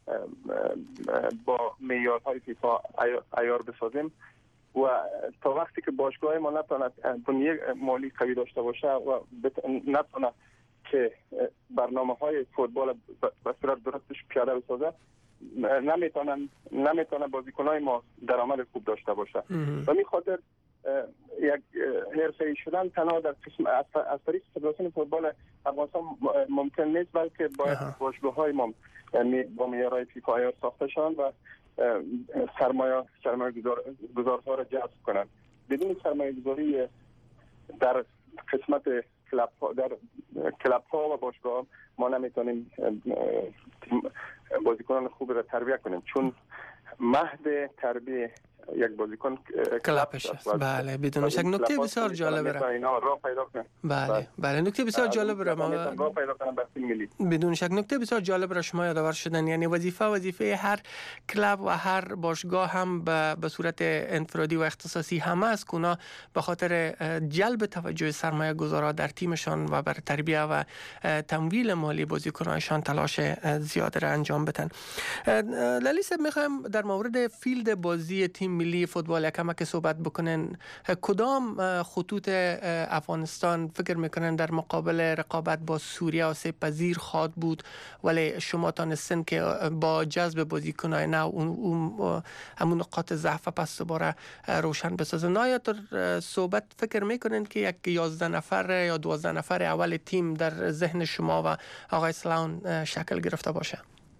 با معیارهای فیفا عیار بسازیم و تا وقتی که باشگاه ما نتونه بنیه مالی قوی داشته باشه و نتونه که برنامه های فوتبال به صورت درستش پیاده بسازه، نمیتونه بازیکنای ما درآمد خوب داشته باشه. و می خاطر یک حرفه‌ای شدن تنها در قسم از طریق فدراسیون فوتبال افغانستان ممکن نیست، بلکه باید باشگاه‌های ما با معیارهای فیفا عیار ساخته شوند و سرمایه گذارها را جذب کنند. بدون سرمایه گذاری در قسمت کلاب ها و باشگاه ما نمیتونیم بازیکنان خوب را تربیت کنیم، چون مهد تربیت یک بازیکن کلابش است. بله، بدون شک نکته بسیار جالب را بله نکته بسیار جالب را بدون شک نکته بسیار جالب را شما یادآور شدن. یعنی وظیفه هر کلاب و هر باشگاه هم به صورت انفرادی و اختصاصی همه است که اونا به خاطر جلب توجه سرمایه گذارا در تیمشان و بر تربیت و تمویل مالی بازیکنانشان تلاش زیاد را انجام بدن. لالی صاحب میخوایم در مورد فیلد بازی تیم ملی فوتبال کمک صحبت بکنن. کدام خطوط افغانستان فکر میکنن در مقابل رقابت با سوریه آسیب پذیر خواهد بود، ولی شما تانستن که با جذب بازیکنای نه همون نقاط ضعف پس دوباره روشن بسازن؟ آیا در صحبت فکر میکنن که یک 11 نفر یا 12 نفر اول تیم در ذهن شما و آقای سلاون شکل گرفته باشه؟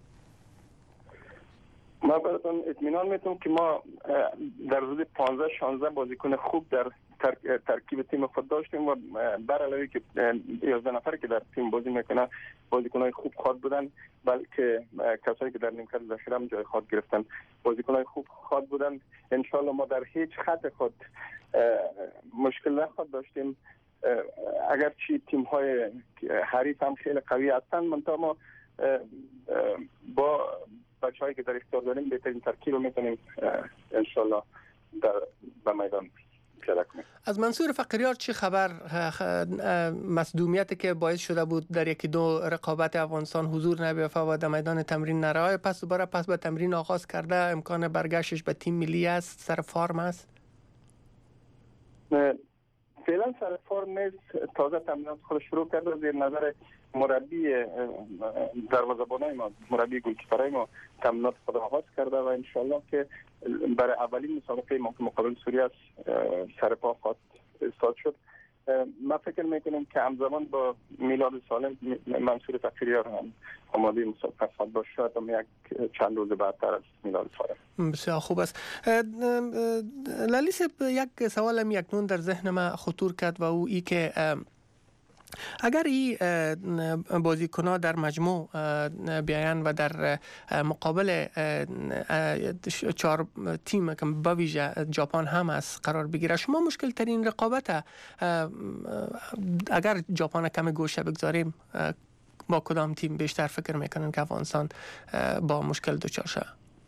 ما براتون اطمینان میتونم که ما در حدود 15-16 بازیکن خوب در ترکیب تیم خود داشتیم و بر علاوه که 11 نفر که در تیم بازی میکنن بازیکنای خوب خود بودن، بلکه کسایی که در نیمکت ذخیره هم جای خود گرفتن بازیکنای خوب خود بودن. انشالله ما در هیچ خط خود مشکل نخواهد داشتیم، اگرچه تیم های حریف هم خیلی قوی هستن، منتها ما با بچه‌هایی که در اختیار داریم بهترین ترکیب رو میتونیم انشالله به میدان پیاده کنیم. از منصور فقیریار چه خبر؟ مصدومیتی که باعث شده بود در یکی دو رقابت افغانستان حضور نبیافته و در میدان تمرین نره، پس به تمرین آغاز کرده، امکان برگشتش به تیم ملی است، سر فرم است؟ فعلا سر فرم نیست، تازه تمرینات خود شروع کرده. زیر نظر مربی دروازه‌بانای ما، مربی گلکیپرای ما تمرینات خود آغاز کرده و انشالله که برای اولین مسابقه ما که مقابل سوریه است سر پا خواهد استاد شد. من فکر میکنم که همزمان با میلاد سالم منصور فقیریار هم آماده مسابقه خواهد باشه، شاید هم یک چند روز بعدتر از میلاد سالم. بسیار خوب است. لالی صاحب، یک سوالم یکنون در ذهن من خطور کرد و او ای که اگر این بازیکن‌ها در مجموع بیاین و در مقابل 4 تیم که به ویژه ژاپن هم است قرار بگیره، شما مشکل ترین رقابت اگر ژاپن کم گوشه بگذاریم با کدام تیم بیشتر فکر میکنن که افغانستان با مشکل دچار شود؟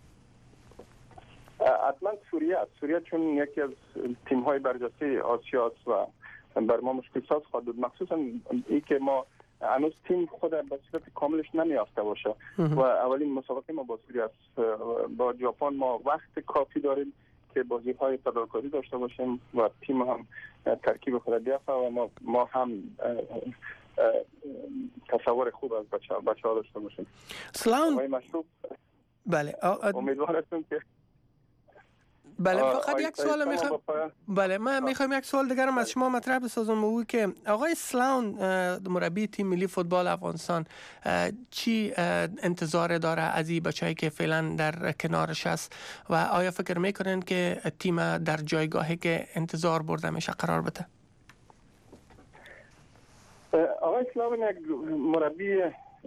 حتما سوریه چون یکی از تیم‌های برجسته آسیا است و بر ما مشکل ساز خواهد بود، مخصوصا این که ما هنوز تیم خود به صورت کاملش نمیافته باشه و اولین مسابقه ما با سوریه است. با ژاپن ما وقت کافی داریم که بازی‌های تدارکاتی داشته باشیم و تیم هم ترکیب خود بیافته و ما هم تصور خوب از بچه‌ها داشته باشیم. سلام. بله. امیدوار هستم که بله فقط یک سوال میخوام. بله من میخوام یک سوال دیگرم از شما مطرح بسازم، او که آقای سلاون مربی تیم ملی فوتبال افغانستان چی انتظار داره از این بچه‌ای که فعلا در کنارش است و آیا فکر میکنن که تیم در جایگاهی که انتظار برده میشه قرار بده؟ آقای سلاون یک مربی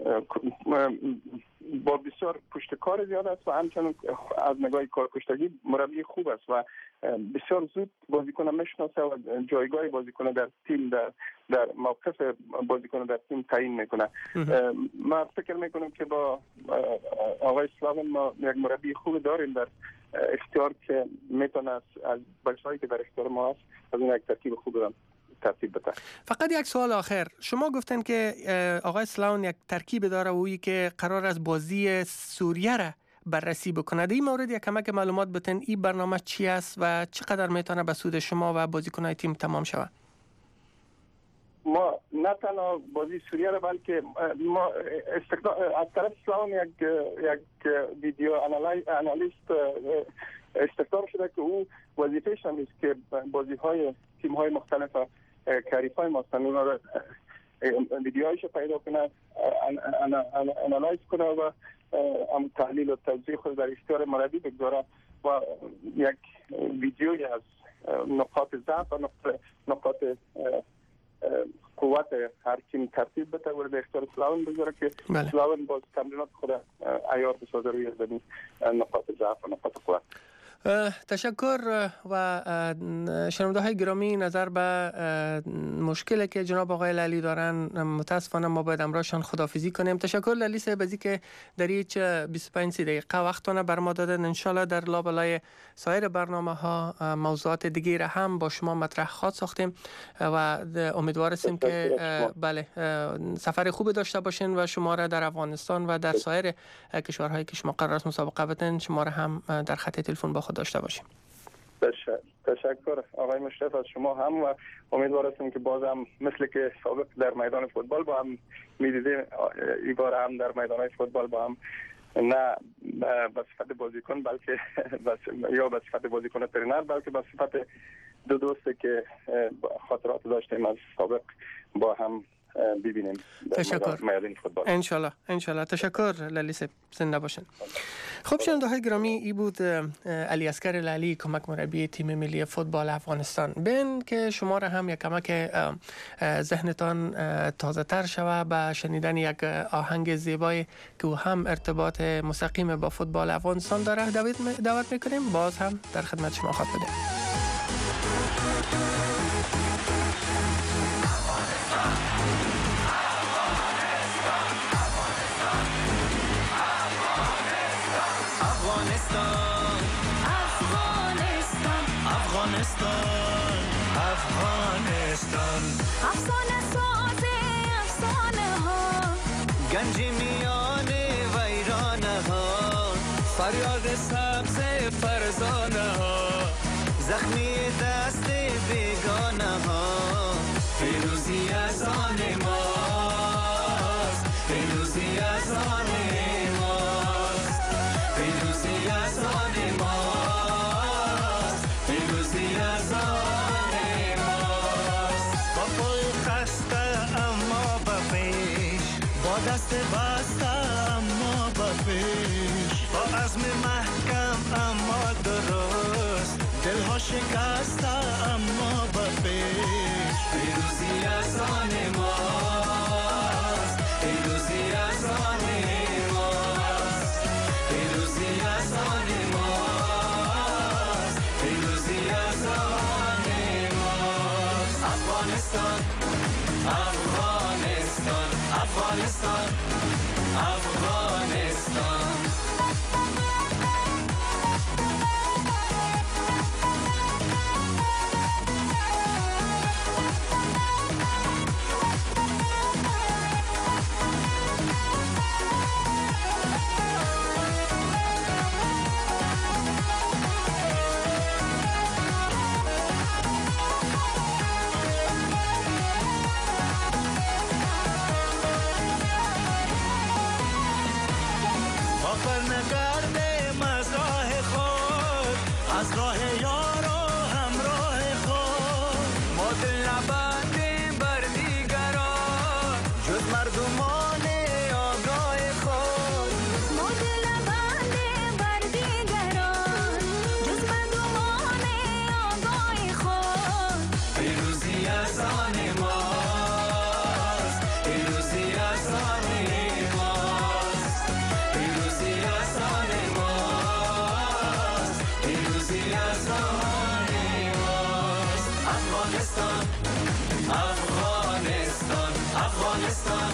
با بسیار پشتکار زیاد است و همچنین از نگاه کارکشتگی مربی خوب است و بسیار زود بازیکن میشناسه و جایگاه بازیکن در تیم در موقف بازیکن در تیم تعیین میکنه. من فکر میکنم که با آقای سلاون ما یک مربی خوب داریم در اختیار که میتونه از بچه‌هایی که در اختیار ما است از این یک ترکیب خوب دارم ترتیب بده. فقط یک سوال آخر، شما گفتن که آقای سلاون یک ترکیب داره و که قرار است بازی سوریه را بررسی بکنه. در این مورد یک کمک معلومات بتن این برنامه چی است و چقدر میتونه به سود شما و بازیکن‌های تیم تمام شود؟ ما نه تنها بازی سوریه را بلکه ما از طرف سلاون یک ویدیو آنالیست استخدام شده که او وظیفه‌اش هم است که بازی‌های تیم‌های مختلف کاریفای ما اونا رو ویدیوهایش پیدا کنه، انالایز کنه و تحلیل و توضیح خود در اختیار مربی بگذاره و یک ویدیوی از نقاط ضعف و نقاط قوت هر تیم ترتیب بده و در اختیار سلاون بگذاره که سلاون باز تمرینات خود عیار بسازه روی زمین نقاط ضعف و نقاط قوت. تشکر و شنونده های گرامی، نظر به مشکلی که جناب آقای لالی دارن متاسفانه ما باید امراشان خداحافظی کنیم. تشکر لالی صاحب از اینکه در هیچ 25 دقیقه وقتونه بر ما دادن. انشالله در لابلای سایر برنامه ها موضوعات دیگه را هم با شما مطرح خواهد ساختیم و امیدوار هستیم که بله سفر خوبی داشته باشین و شما را در افغانستان و در سایر کشورهایی که شما قرار است مسابقه بدن شما را هم در خط تلفن با خود داشته باشیم. تشکر آقای مشرف از شما هم و امیدوار هستم که باز هم مثل که سابق در میدان فوتبال با هم می‌دیدیم این بار هم در میدان فوتبال با هم نه به صفت بازیکن بلکه یا به صفت بازیکن ترینر بلکه به صفت دو دوستی که خاطرات داشتیم از سابق با هم ببینیم. تشکر. انشالله. تشکر لالی صاحب، زنده باشن. خب شنونده های گرامی، ای بود علی اصغر لالی، کمک مربی تیم ملی فوتبال افغانستان. بین که شما را هم یک کمک ذهنتان تازه تر شود به شنیدن یک آهنگ زیبایی که او هم ارتباط مستقیم با فوتبال افغانستان داره دعوت میکنیم. باز هم در خدمت شما خواهد بودیم. افغانستان افسانه ساز افسانه ها، گنج میان ویرانه ها، فریاد سبز فرزانه ها، زخمی دست بیگانه ها، پیروزی از آن ماست، پیروزی از آن ماست، پیروزی از آن ماست، پیروزی از آن دست بسته اما با پیش، با عزم محکم اما درست، دلها شکسته اما با پیش، پیروزی از آن ماست، پیروزی از آن ماست، پیروزی از آن ماست، پیروزی از آن ماست. افغانستان افغانستان افغانستان افغانستان از راه یارا همراه خود. ما دل نبندیم بر دیگران جز مردمان آگاه خود. ما دل نبندیم بر دیگران جز مردمان آگاه خود. پیروزی از آن ماست، پیروزی از آن ماست، پیروزی از آن ماست، پیروزی از آن ماست. افغانستان افغانستان افغانستان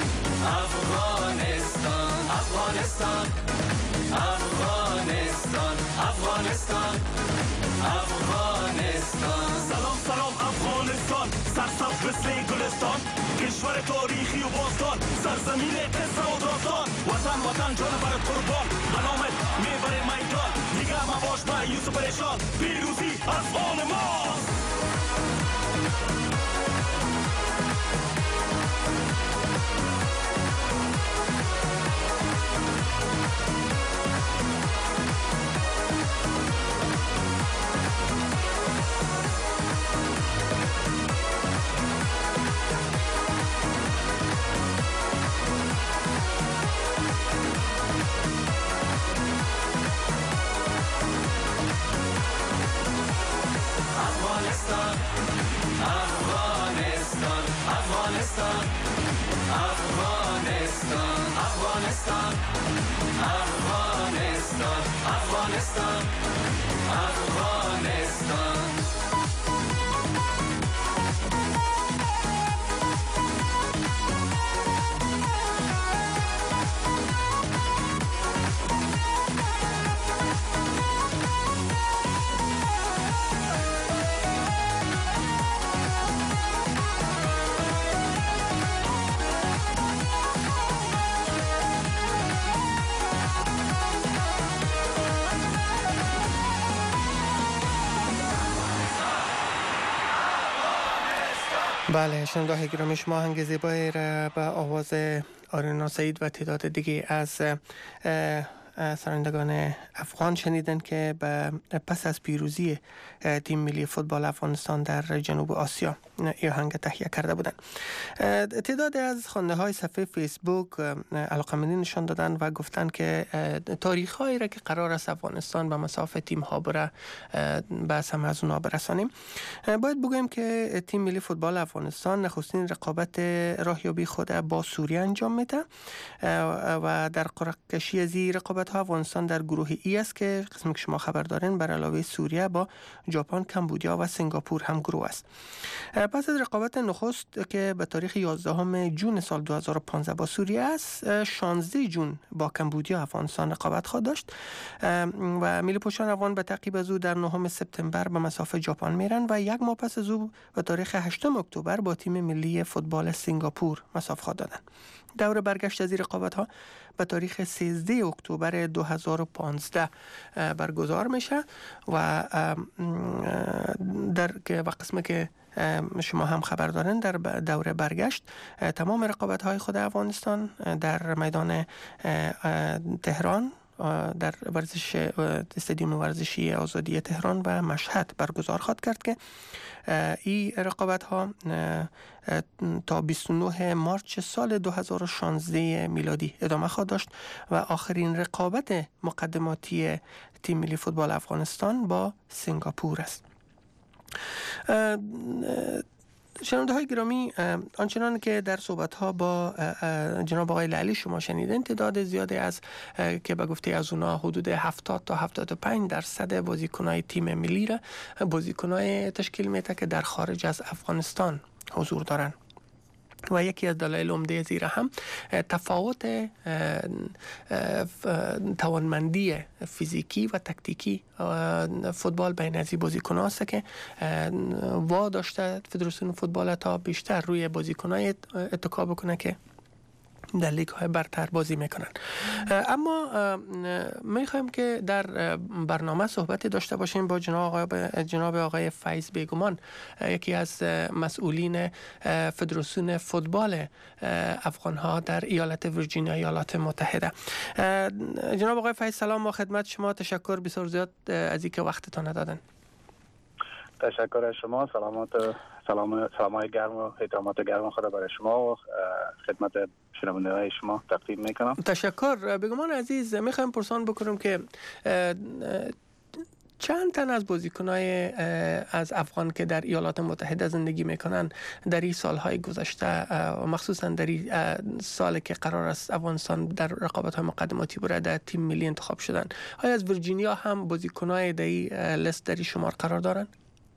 افغانستان افغانستان افغانستان افغانستان افغانستان. سلام سلام افغانستان، سرسبز مثل گلستان، کشور تاریخی و باستان، سرزمین قصه و داستان. وطن وطن جان برات قربان، غلامت میبره میدان، دیگه مباش مایوس و پریشان، پیروزی از آن ماست. Afghanistan, Afghanistan, Afghanistan, Afghanistan, Afghanistan, Afghanistan, Afghanistan, Afghanistan. بله، شنونده گرامی، شما آهنگ زیبایی را به آواز آرینا سعید و تعداد دیگه از سرندگان افغان شنیدن که پس از پیروزی تیم ملی فوتبال افغانستان در جنوب آسیا این آهنگ تهیه کرده بودند. تعداد از خواننده های صفحه فیسبوک علاقه‌مندی نشان دادن و گفتن که تاریخ هایی را که قرار است افغانستان به مساف تیم ها بره بس هم از اونها برسانیم. باید بگویم که تیم ملی فوتبال افغانستان نخستین رقابت راهیابی خود با سوریه انجام میده و در قرعه کشی از رقابت ها افغانستان در گروه ای است که قسمی که شما خبر دارین بر علاوه سوریه با ژاپن، کمبودیا و سنگاپور هم گروه است. پس از رقابت نخست که به تاریخ 11 جون سال 2015 با سوریه است، 16 جون با کمبودیا افغانستان رقابت خواهد داشت و ملی پوشان افغان به تعقیب از او در 9 سپتامبر به مساف ژاپن میرن و یک ماه پس از او به تاریخ 8 اکتبر با تیم ملی فوتبال سنگاپور مساف خواهد دادن. دور برگشت از این رقابت ها به تاریخ 13 اکتبر 2015 برگزار میشه و در قسمه که شما هم خبر دارین در دوره برگشت تمام رقابت های خود افغانستان در میدان تهران در ورزش استادیوم ورزشی آزادی تهران و مشهد برگزار خواهد کرد که این رقابت ها تا 29 مارچ سال 2016 میلادی ادامه خواهد داشت و آخرین رقابت مقدماتی تیم ملی فوتبال افغانستان با سنگاپور است. شنونده های گرامی، آنچنان که در صحبت ها با جناب آقای لعلی شما شنیدین، تعداد زیادی از که به گفته از اونا حدود 70 تا 75% بازیکنای تیم ملی را بازیکنای تشکیل میده که در خارج از افغانستان حضور دارن و یکی از دلایل عمده زیرا هم تفاوت توانمندی فیزیکی و تکتیکی فوتبال بین از بازیکن‌ها است که وا داشته فدراسیون فوتبال تا بیشتر روی بازیکن‌های اتکا بکنه که در لیگ های برتر بازی میکنن. اما میخوایم که در برنامه صحبتی داشته باشیم با جناب آقای فیض بیگمان، یکی از مسئولین فدراسیون فوتبال افغان ها در ایالت ویرجینیا ایالات متحده. جناب آقای فیض سلام و خدمت شما، تشکر بسیار زیاد از اینکه وقتتان دادن. تشکر از شما، سلامای گرم و احترامات گرم خدا برای شما و خدمت شنونده های شما تقدیم میکنم. تشکر. بیگمان عزیز، میخوایم پرسان بکنم که چند تن از بازیکنای از افغان که در ایالات متحده زندگی میکنن در این سالهای گذشته و مخصوصا در این سالی که قرار است افغانستان در رقابت‌های مقدماتی بره در تیم ملی انتخاب شدن، آیا از ویرجینیا هم بازیکنای در این لیست در این شمار قرار دارن؟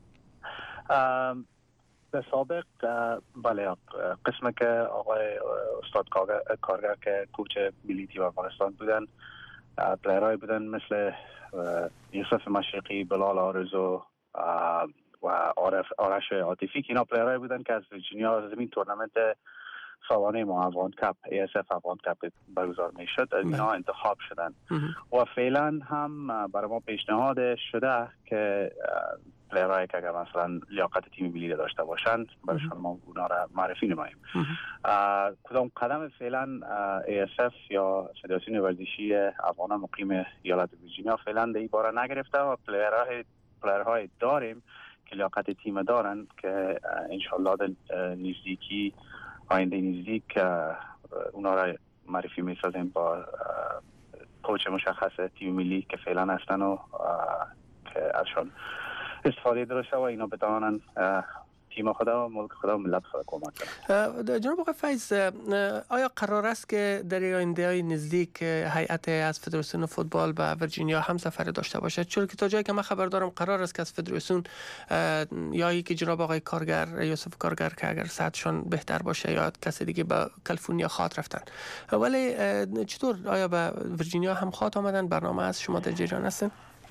به سابق بله، قسم که آقای استاد کارگر که کوچ ملی تیم افغانستان بودن، پلیرهای بودن مثل یوسف مشرقی، بلال آرزو و آرش عاطفی که اینا پلیرهای بودن که از ویرجینیا زمین تورنمنت سالانه ما افغان کپ ASF افغان کپ برگزار میشد، اینا انتخاب شدن و فعلا هم برای ما پیشنهاد شده که پلیرهایی که اگر مثلا لیاقت تیم ملی داشته باشند برایشان ما اونا را معرفی نماییم. کدام قدم فعلا ASF یا فدراسیون ورزشی افغان مقیم ایالت ویرجینیا فعلا در این باره نگرفته و پلیرهای داریم که لیاقت تیم دارن که انشالله در نزدیکی آینده نزدیک اونا را معرفی میسازیم با کوچ مشخص تیم ملی که فعلا هستن و که ازشان استفاده داشته و اینا بتوانن تیم خدا و ملک خدا و ملت خدا کمک کنند. جناب آقای فیض، آیا قرار است که در آینده نزدیک هیئت از فدراسیون فوتبال به ویرجینیا هم سفر داشته باشد؟ چون که تا جایی که من خبر دارم قرار است که از فدراسیون یا یکی جناب آقای کارگر، یوسف کارگر که اگر صحتشان بهتر باشه یا کسی دیگه به کالیفرنیا خواهد رفتن، ولی چطور آیا به ویرجینیا هم خواهد آمدن؟ برنامه از شما در جریان هستین؟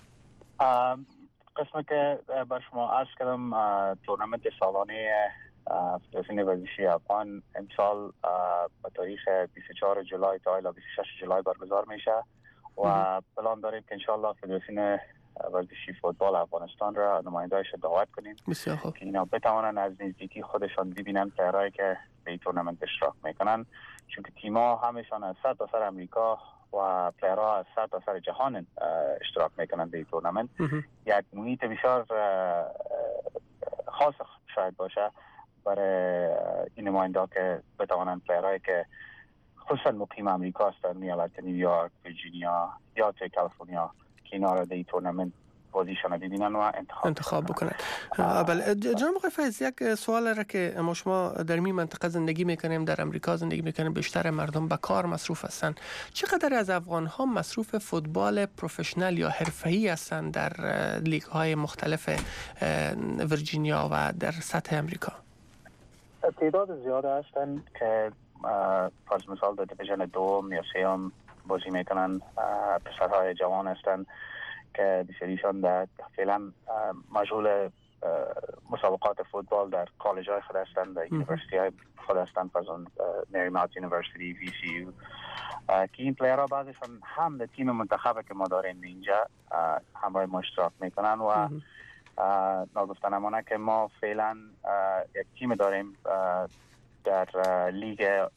قسم که بر شما عرض کردم تورنمنت سالانه فدراسیون ورزشی افغان امسال به تاریخ 24 جولای تا الی 26 جولای برگزار میشه و پلان داریم که انشالله فدراسیون ورزشی فوتبال افغانستان را نماینده‌اش دعوت کنیم که اینا بتوانن از نزدیکی خودشان ببینن پلیرایی که به این تورنمنت اشتراک میکنن، چون که تیم‌ها همشان از سر تا سر امریکا و پلیرها از سر تا سر جهان اشتراک میکنن در این تورنمنت. یک محیط بسیار خاص شاید باشه برای این نماینده که بتوانند پلیرهایی که خصوصا مقیم امریکا هستند، ایالت نیویورک، ویرجینیا یا کالیفرنیا که اینا را در این تورنمنت بازیشان ببینن و انتخاب بکنن. بله جناب آقای فیض، یک سوال را که شما در این منطقه زندگی میکنیم، در امریکا زندگی میکنیم، بیشتر مردم به کار مصروف هستن، چقدر از افغان ها مصروف فوتبال پروفشنال یا حرفه‌ای هستند در لیگ های مختلف ویرجینیا و در سطح امریکا؟ تعداد زیاده هستند که فرض مثال در دیویژن دوم یا سوم بازی میکنن، پسرهای جوان هستند که بسیاریشان در فعلا مشغول مسابقات فوتبال در کالج های خود هستند، در یونیورسیتی های خود هستند، فرزن مریمت یونیورسیتی، VCU که این پلیرها بعضشان هم در تیم منتخب که ما داریم اینجا همراه ما اشتراک میکنن و ناگفتنمانه که ما فعلا یک تیم داریم در لیگ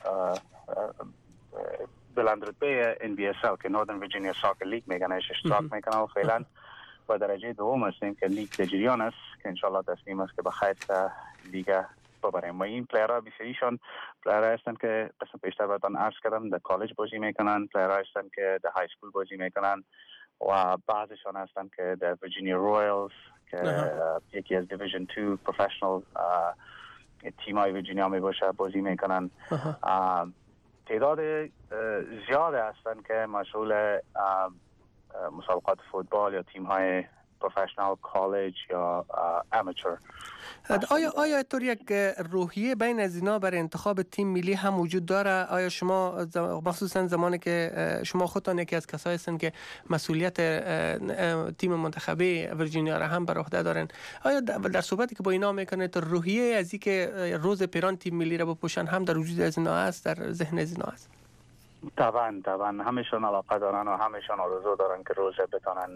بلند رتبه NBSL که نوردن ویرجینیا ساکر لیگ میگن اشتراک میکنن و فعلا با درجه دوم هستیم که لیگ در جریان است که انشالله تصمیم است که بخیر لیگ ببریم و این پلیرها بسیاریشان پلیرها هستند که قسم پیشتر براتون عرض کردم در کالج بازی میکنن، پلیرها هستند که در های اسکول بازی میکنن و بعضشان هستند که در ویرجینیا رویالز که یکی از دیویژن 2 پروفشنال تیمای ویرجینیا می باشه بازی میکنن. تعداد زیاد هستند که مشغول مسابقات فوتبال یا تیم های پروفشنال کالج یا امیچور. آیا طور یک روحیه بین از اینا برای انتخاب تیم ملی هم وجود داره؟ آیا شما مخصوصا زمانی که شما خودتان یکی از کسایی هستند که مسئولیت تیم منتخبی ویرجینیا را هم بر عهده دارن، آیا در صحبتی که با اینا میکنید روحیه از این که روز پیران تیم ملی را بپوشن هم در وجود از اینا است، در ذهن از اینا است؟ طبعا همشون علاقه دارن و همشون آرزو دارن که روز بتونن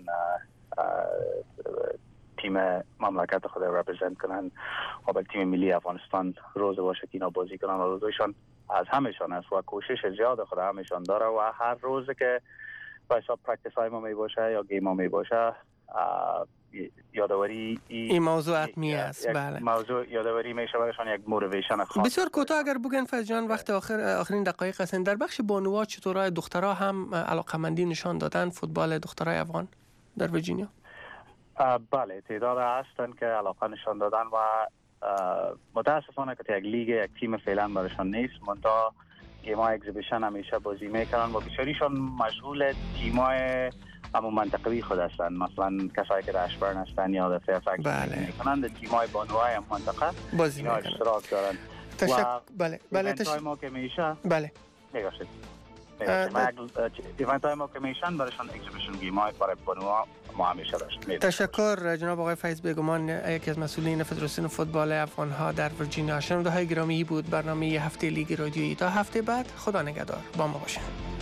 تیم مملکت خود رپرزنت کنن و به تیم ملی افغانستان روز باشه که اینا بازی کنن. آرزوشان از همشون است و کوشش زیاد خود همشون داره و هر روز که به حساب پرکتیس های ما می باشه یا گیم ها می باشه یادآوری این موضوع حتمی است. بله، موضوع یادآوری میشه برایشان یک موتیویشن خاص. بسیار کوتاه اگر بگن فیض جان، وقت آخرین دقایق هستند، در بخش بانوها چطور دخترها هم علاقمندی نشان دادن فوتبال دخترای افغان در ویرجینیا؟ بله، تعداد هستن که علاقه نشان دادن و متاسفانه که یک لیگ یک تیم فعلا برایشان نیست. منتها گیم‌های اگزیبیشن همیشه بازی میکنن و بسیاریشان مشغول تیم‌های اما منطقوی خود هستند، مثلا کسایی که در اشبرن هستند یا در فیرفکس میکنن، در تیم‌های بانوهای منطقه بازی اینا اشتراک دارن. بله ایونت های ما که میشه میگوشید ایونت های ما که میشن برایشان اگزیبیشن گیم های برای بانوها ما همیشه داشت. تشکر جناب آقای فیض بیگمان، یکی از مسئولین فدراسیون فوتبال افغان ها در ویرجینیا. شنونده های گرامی بود برنامه هفته لیگ رادیویی. تا هفته بعد خدا نگهدار، با ما باشید.